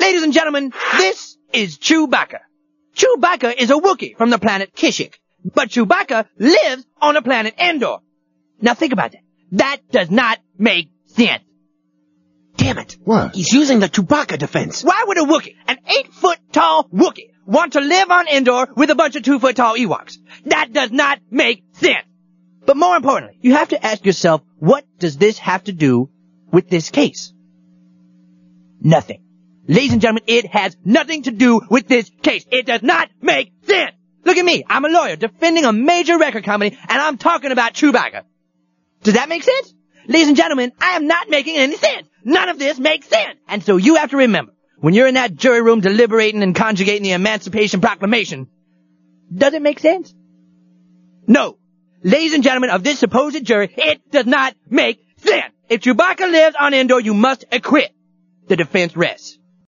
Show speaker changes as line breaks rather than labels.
Ladies and gentlemen, this is Chewbacca. Chewbacca is a Wookiee from the planet Kashyyyk, but Chewbacca lives on the planet Endor. Now think about that. That does not make sense.
Damn it.
What?
He's using the Chewbacca defense.
Why would a Wookiee, an 8-foot-tall Wookiee, want to live on Endor with a bunch of 2-foot-tall Ewoks? That does not make sense. But more importantly, you have to ask yourself, what does this have to do with this case? Nothing. Ladies and gentlemen, it has nothing to do with this case. It does not make sense. Look at me. I'm a lawyer defending a major record company, and I'm talking about Chewbacca. Does that make sense? Ladies and gentlemen, I am not making any sense. None of this makes sense. And so you have to remember, when you're in that jury room deliberating and conjugating the Emancipation Proclamation, does it make sense? No. Ladies and gentlemen of this supposed jury, it does not make sense. If Chewbacca lives on Endor, you must acquit. The defense rests.